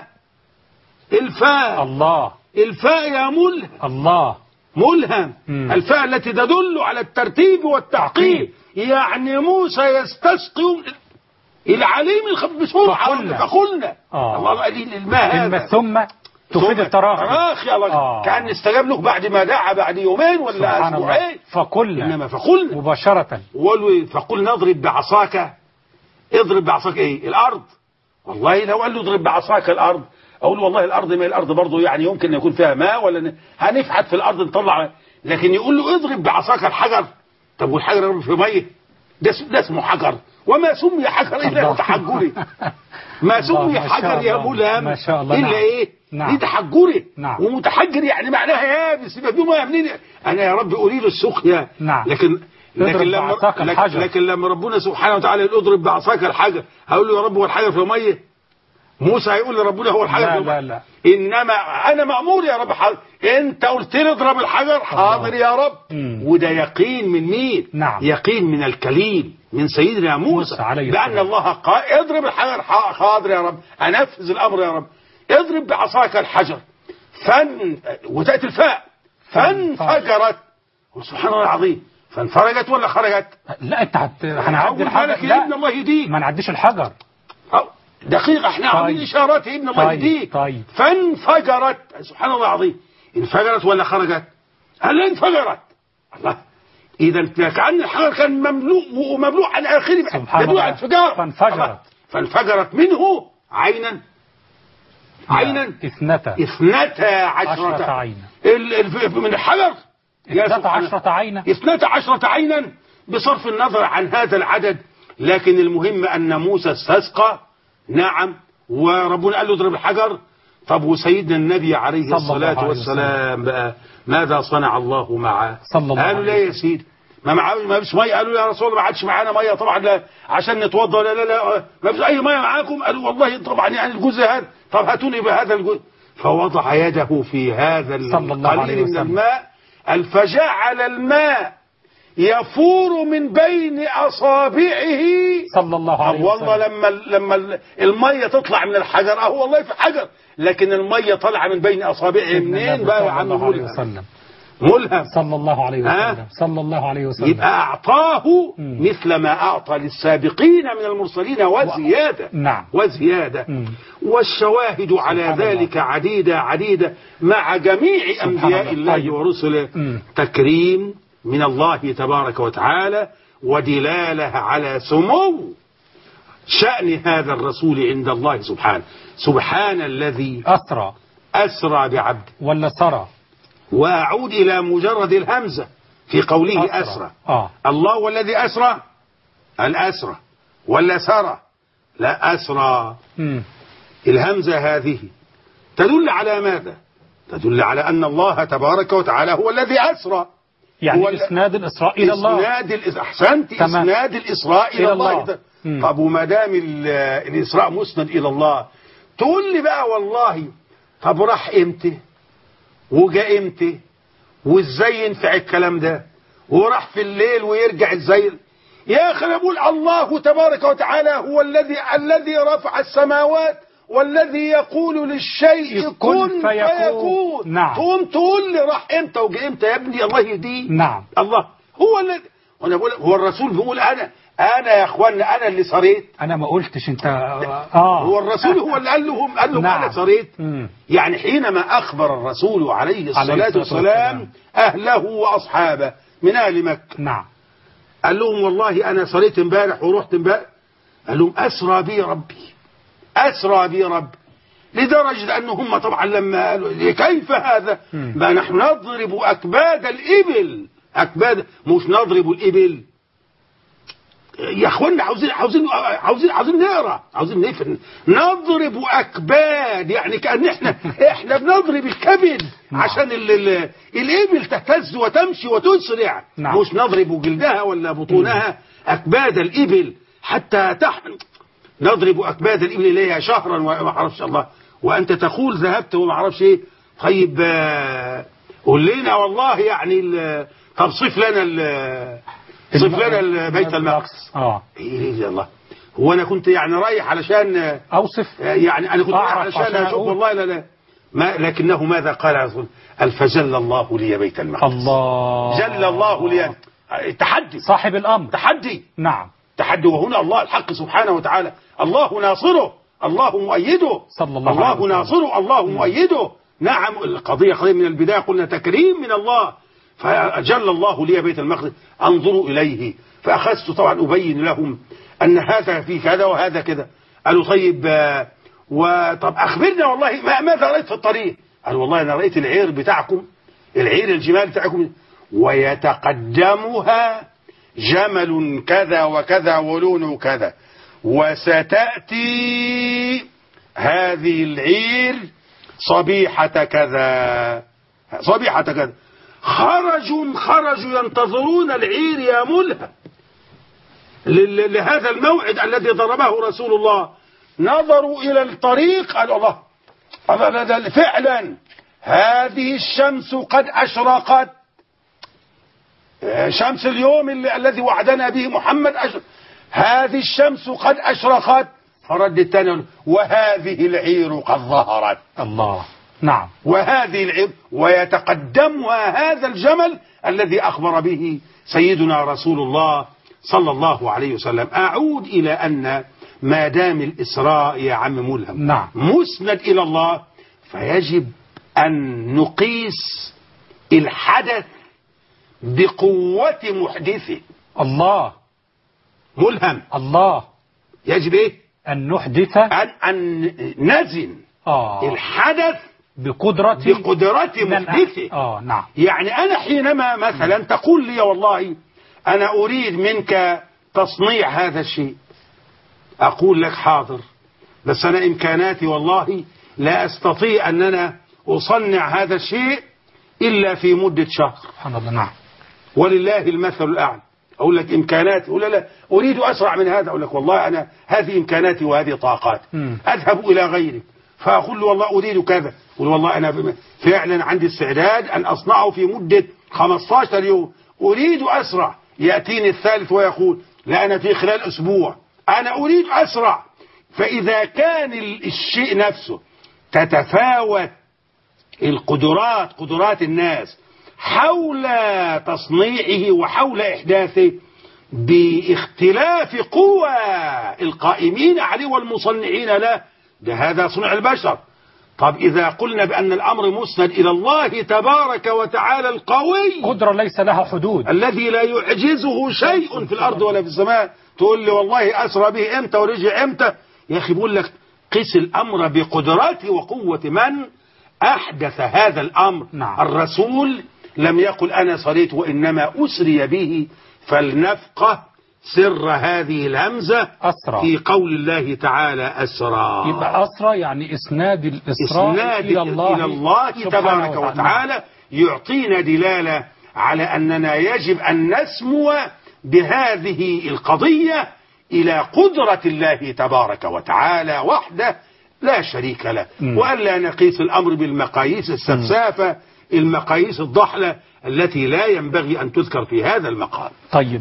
الفاء. الله. الفاء يا ملهم. الله ملهم. مم. الفاء التي تدل على الترتيب والتعقيب. يعني موسى يستسقي العليم الخبير بسرعة. فقلنا آه. الله قليل الماء هذا. ثم تفيد التراخي. تراخي الله. آه. كأن استجاب له بعد ما دعا بعد يومين ولا أسبوعين. فقلنا. إنما فقلنا مباشرة. فقلنا اضرب بعصاك. اضرب بعصاك ايه؟ الأرض. والله لو قال له اضرب بعصاك الأرض أقول والله الأرض ما الأرض برضه يعني يمكن يكون فيها ماء ولا هنفحت في الأرض نطلع، لكن يقول له اضرب بعصاك الحجر. طب والحجر في مية؟ ده ده اسمه حجر، وما سمي حجر إلا لتحجره. ما سمي حجر يا ملهم إلا نعم. إيه؟ نعم. لتحجره. نعم. ومتحجر يعني معناها يابس يبقى فيه ميه منين؟ أنا يا رب أريد السقيا. نعم. لكن لكن لما لكن, لكن لما ربنا سبحانه وتعالى يقول اضرب بعصاك الحجر، هقول له يا رب هو الحجر في ميه؟ موسى هيقول لربنا هو الحجر لا في لا لا. انما انا مامور يا رب حاضر. انت قلت لي اضرب الحجر، حاضر يا رب. مم. وده يقين من مين؟ نعم. يقين من الكليم من سيدنا موسى بان الله قال اضرب الحجر، حاضر يا رب، انفذ الامر يا رب. اضرب بعصاك الحجر فن وتاتي الفاء فانفجرت. سبحان الله العظيم. فانفرجت ولا خرجت؟ لا انت هت... هنعدي الحجر. لا ابن الله يهديك، ما نعديش الحجر. دقيقة احنا طيب. عاملين اشارات ابن الله يهديك. طيب. فانفجرت. سبحان الله العظيم. انفجرت ولا خرجت؟ هل انفجرت؟ الله. اذا كأن الحجر كان مملوء ومملوء على اخره يدل على انفجار. فانفجرت. فانفجرت منه عينا عينا اثنتا اثنتا عشرة عينا من الحجر. اثنتا عشرة عينا اثنتا عشرة عينا بصرف النظر عن هذا العدد، لكن المهم أن موسى استسقى. نعم. وربنا قال له اضرب الحجر. طب وسيدنا النبي عليه الصلاة والسلام بقى ماذا صنع الله معه؟ قالوا لا يا سيدي ما معاه ما فيش ميه. قالوا يا رسول الله ما عادش معانا ميه طبعا، لا عشان نتوضا. لا لا لا ما فيش اي ميه معاكم. قالوا والله طبعا يعني الجزء هذا. طب هاتوني بهذا الجزء. فوضع يده في هذا القليل من الماء فجعل الماء يفور من بين اصابعه صلى الله عليه وسلم. والله لما لما الميه تطلع من الحجر اهو والله في حجر، لكن الميه طالعه من بين اصابعه منين بقى يا عم؟ ملهم ملهم صلى الله عليه وسلم. صلى الله عليه وسلم. يبقى اعطاه م. مثل ما اعطى للسابقين من المرسلين وزياده. نعم. وزياده. م. والشواهد على ذلك عديده عديده مع جميع انبياء الله طيب. ورسله. م. تكريم من الله تبارك وتعالى ودلالة على سمو شأن هذا الرسول عند الله سبحانه. سبحان الذي أسرى أسرى بعبد ولا سرى. وأعود إلى مجرد الهمزة في قوله أسرى, أسرى. آه. الله والذي أسرى الأسرى ولا سرى؟ لا أسرى. م. الهمزة هذه تدل على ماذا؟ تدل على أن الله تبارك وتعالى هو الذي أسرى، يعني إسناد الإسراء إلى الله. إسناد الإس... أحسنت. إسناد الإسراء إلى الله, الله. طب وما دام الإسراء مسند إلى الله تقول لي بقى والله طب راح إمتى وجا إمتى وإزاي ينفع الكلام ده وراح في الليل ويرجع إزاي؟ يا أخي أنا بقول الله تبارك وتعالى هو الذي الذي رفع السماوات والذي يقول للشيء كن فيكون, فيكون. نعم. تقوم تقول لي راح امتى وجاء امتى يا ابني؟ الله يهديه. نعم. الله هو الذي وانا بقول هو الرسول بيقول انا انا يا اخوانا انا اللي صريت. انا ما قلتش انت اه هو الرسول هو اللي قال لهم قال لهم نعم. انا صريت. م. يعني حينما اخبر الرسول عليه الصلاه والسلام اهله واصحابه من اهل مكه. نعم. قال لهم والله انا صريت امبارح ورحت امبارح. قال لهم اسرى بي ربي أسرى بي رب، لدرجة أن هم طبعا لما قالوا كيف هذا؟ ما نحن نضرب أكباد الإبل، أكباد مش نضرب الإبل يا أخوانا. عاوزين عاوزين عاوزين عاوزين نقرا، عاوزين نفهم. نضرب أكباد يعني كأن إحنا إحنا بنضرب الكبد عشان ال ال الإبل تهتز وتمشي وتسرع. نعم. مش نضرب جلدها ولا بطونها. أكباد الإبل حتى تحمل. نضرب أكباد الإبل إليها شهرا وما أعرفش الله، وأنت تقول ذهبت وما أعرفش إيه. طيب قول لنا والله يعني طب صف لنا صف لنا بيت المقدس. اه إيه الله. هو أنا كنت يعني رايح علشان أوصف يعني أنا كنت رايح علشان أشوف والله لا لا ما لكنه ماذا قال رسول الفجل الله لي بيت المقدس. الله جل الله لي. تحدي صاحب الأمر. تحدي. نعم. تحدي. وهنا الله الحق سبحانه وتعالى الله ناصره الله مؤيده. صلى الله الله عليه وسلم. ناصره الله مؤيده. نعم. القضية قضية من البداية قلنا تكريم من الله. فجل الله لي بيت المقدس انظروا إليه. فأخذت طبعا أبين لهم أن هذا في كذا وهذا كذا. قالوا طيب وطب أخبرنا والله ماذا رأيت في الطريق؟ قالوا والله أنا رأيت العير بتاعكم العير الجمال بتاعكم ويتقدمها جمل كذا وكذا ولونه كذا وستأتي هذه العير صبيحة كذا صبيحة كذا. خرجوا خرجوا ينتظرون العير يا ملهم ل- لهذا الموعد الذي ضربه رسول الله. نظروا إلى الطريق قالوا الله الله لا- لا- فعلا هذه الشمس قد أشرقت، شمس اليوم اللي الذي وعدنا به محمد أشرق. هذه الشمس قد أشرقت. فرد الثاني وهذه العير قد ظهرت. الله. نعم. وهذه العير ويتقدمها هذا الجمل الذي أخبر به سيدنا رسول الله صلى الله عليه وسلم. أعود إلى أن ما دام الإسراء يا عم ملهم نعم. مسند إلى الله، فيجب أن نقيس الحدث بقوة محدثه. الله. ملهم الله. يجب إيه؟ أن نحدث أن, أن نزن آه. الحدث بقدرة بقدرة من محدثه. آه نعم. يعني أنا حينما مثلا تقول لي والله أنا أريد منك تصنيع هذا الشيء، أقول لك حاضر، بس أنا إمكاناتي والله لا أستطيع أن أنا أصنع هذا الشيء إلا في مدة شهر. سبحان الله. نعم. ولله المثل الأعلى. أقول لك إمكاناتي، أقول لا أريد أسرع من هذا، أقول لك والله أنا هذه إمكاناتي وهذه طاقاتي. مم. أذهب إلى غيرك فأقول له والله أريد كذا، أقول والله أنا فعلا عندي استعداد أن أصنعه في مدة خمسة عشر يوم، أريد أسرع. يأتيني الثالث ويقول لا أنا في خلال أسبوع، أنا أريد أسرع. فإذا كان الشيء نفسه تتفاوت القدرات قدرات الناس حول تصنيعه وحول إحداثه باختلاف قوى القائمين عليه والمصنعين له، ده هذا صنع البشر. طب إذا قلنا بأن الأمر مسند إلى الله تبارك وتعالى القوي قدرة ليس لها حدود، الذي لا يعجزه شيء في الأرض ولا في السماء، تقول لي والله أسرى به إمتى ورجع إمتى؟ يا أخي بقول لك قس الأمر بقدرته وقوة من أحدث هذا الأمر. نعم. الرسول لم يقل أنا صريت، وإنما أسري به. فلنفقه سر هذه الهمزة أسرى. في قول الله تعالى أسرى. يبقى أسرى يعني إسناد الإسراء إسناد إلى الله, إلى الله تبارك وتعالى يعطينا دلالة على أننا يجب أن نسمو بهذه القضية إلى قدرة الله تبارك وتعالى وحده لا شريك له، وألا نقيس الأمر بالمقاييس السفسافة، المقاييس الضحلة التي لا ينبغي أن تذكر في هذا المقام. طيب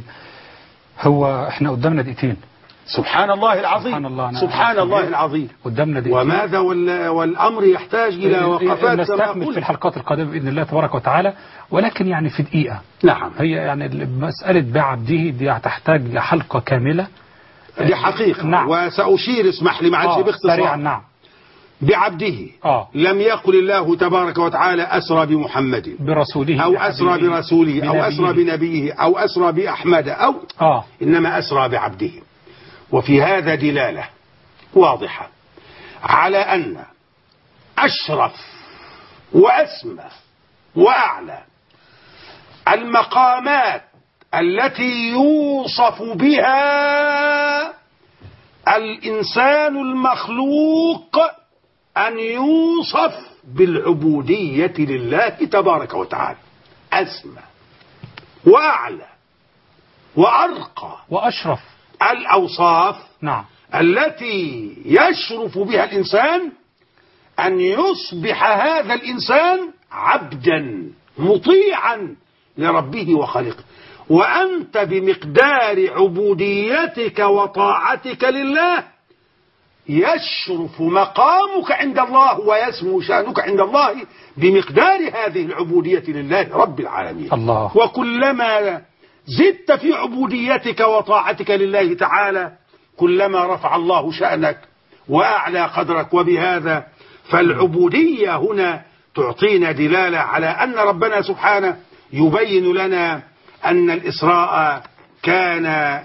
هو احنا قدامنا دقيقتين. سبحان الله العظيم. سبحان الله, سبحان الله العظيم. قدامنا دقيقتين. وماذا والأمر يحتاج إلى وقفات نستكمل في الحلقات القادمة بإذن الله تبارك وتعالى، ولكن يعني في دقيقة. نعم. هي يعني مسألة بعبده دي تحتاج لحلقة كاملة. دي حقيقة. نعم. وسأشير اسمح لي معلش باختصار. سريعا. نعم. بعبده آه. لم يقل الله تبارك وتعالى أسرى بمحمد برسوله أو أسرى برسوله أو أسرى بنبيه أو أسرى بأحمد أو آه. إنما أسرى بعبده. وفي هذا دلالة واضحة على أن أشرف وأسمى وأعلى المقامات التي يوصف بها الإنسان المخلوق أن يوصف بالعبودية لله تبارك وتعالى. أسمى وأعلى وأرقى وأشرف الأوصاف. نعم. التي يشرف بها الإنسان أن يصبح هذا الإنسان عبدا مطيعا لربه وخالقه. وأنت بمقدار عبوديتك وطاعتك لله يشرف مقامك عند الله ويسمو شأنك عند الله بمقدار هذه العبودية لله رب العالمين. الله. وكلما زدت في عبوديتك وطاعتك لله تعالى كلما رفع الله شأنك وأعلى قدرك. وبهذا فالعبودية هنا تعطينا دلالة على أن ربنا سبحانه يبين لنا أن الإسراء كان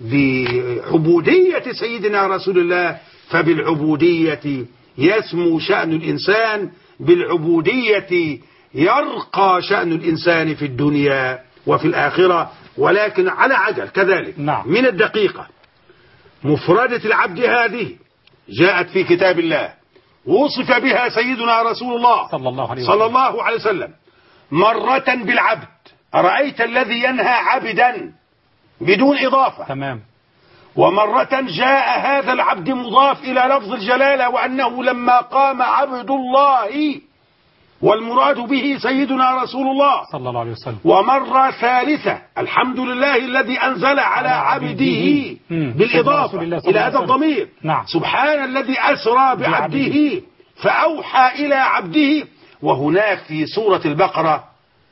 بعبودية سيدنا رسول الله، فبالعبودية يسمو شأن الإنسان، بالعبودية يرقى شأن الإنسان في الدنيا وفي الآخرة. ولكن على عجل كذلك. نعم. من الدقيقة مفردة العبد هذه جاءت في كتاب الله، وصف بها سيدنا رسول الله صلى الله عليه وسلم, صلى الله عليه وسلم مرة بالعبد، أرأيت الذي ينهى عبدا بدون إضافة، تمام. ومرة جاء هذا العبد مضاف إلى لفظ الجلالة، وأنه لما قام عبد الله والمراد به سيدنا رسول الله صلى الله عليه وسلم. ومرة ثالثة الحمد لله الذي أنزل على عبده بالإضافة إلى هذا الضمير. نعم. سبحان الذي أسرى بعبده فأوحى إلى عبده. وهناك في سورة البقرة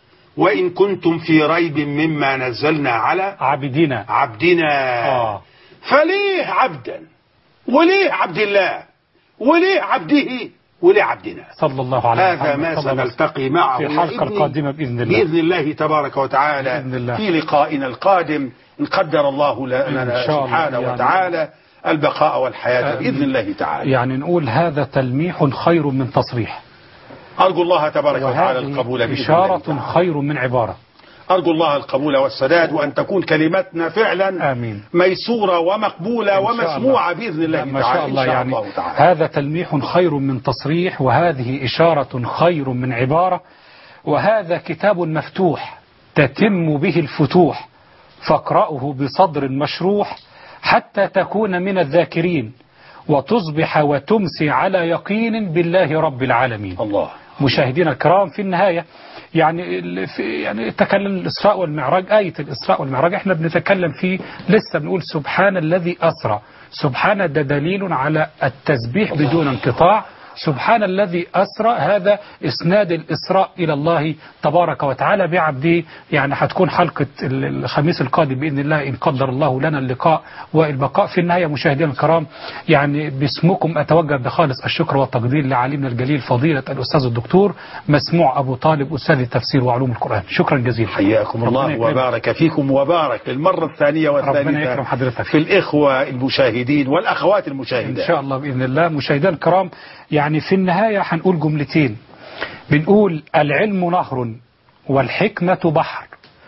وإن كنتم في ريب مما نزلنا على عبدنا عبدنا آه. فليه عبدا وليه عبد الله وليه عبده وليه عبدنا صلى الله عليه وسلم. هذا ما سنلتقي معه في الحلقة القادمة بإذن الله بإذن الله تبارك وتعالى بإذن الله. في لقائنا القادم إن قدر الله لنا سبحانه يعني وتعالى البقاء والحياة بإذن الله تعالى. يعني نقول هذا تلميح خير من تصريح، أرجو الله تبارك وتعالى القبول بإذن إشارة الله خير من عبارة. أرجو الله القبول والسداد، وأن تكون كلمتنا فعلا آمين. ميسورة ومقبولة ومسموعة بإذن الله ما تعالى. شاء الله. إن شاء يعني الله تعالى. هذا تلميح خير من تصريح، وهذه إشارة خير من عبارة، وهذا كتاب مفتوح تتم به الفتوح، فاقرأه بصدر مشروح حتى تكون من الذاكرين وتصبح وتمسي على يقين بالله رب العالمين. الله. مشاهدينا الكرام، في النهاية يعني في يعني تكلم الإسراء والمعراج، آية الإسراء والمعراج احنا بنتكلم فيه لسه بنقول سبحان الذي أسرى. سبحان ده دليل على التسبيح بدون انقطاع. سبحان الذي أسرى هذا إسناد الإسراء إلى الله تبارك وتعالى بعبده. يعني هتكون حلقة الخميس القادم بإذن الله إن قدر الله لنا اللقاء والبقاء. في النهاية مشاهدينا الكرام، يعني باسمكم أتوجه بخالص الشكر والتقدير لعالمنا الجليل فضيلة الأستاذ الدكتور مسموع أبو طالب أستاذ التفسير وعلوم القرآن. شكرا جزيلا. حياكم الله وبارك فيكم وبارك للمرة الثانية والثالثة في الإخوة المشاهدين والأخوات المشاهدين إن شاء الله بإذن الله. مشاهدينا الكرام، يعني في النهاية هنقول جملتين. بنقول العلم نهر والحكمة بحر،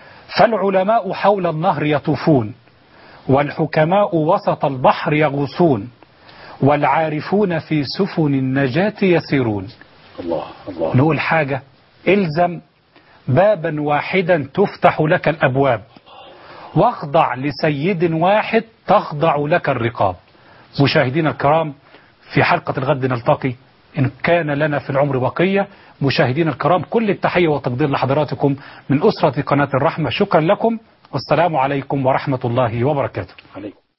فالعلماء حول النهر يطوفون، والحكماء وسط البحر يغوصون، والعارفون في سفن النجاة يسيرون. الله الله. نقول حاجة: الزم بابا واحدا تفتح لك الأبواب، واخضع لسيد واحد تخضع لك الرقاب. مشاهدينا الكرام، في حلقة الغد نلتقي إن كان لنا في العمر بقية. مشاهدينا الكرام، كل التحية والتقدير لحضراتكم من أسرة قناة الرحمة. شكرا لكم، والسلام عليكم ورحمة الله وبركاته. عليكم.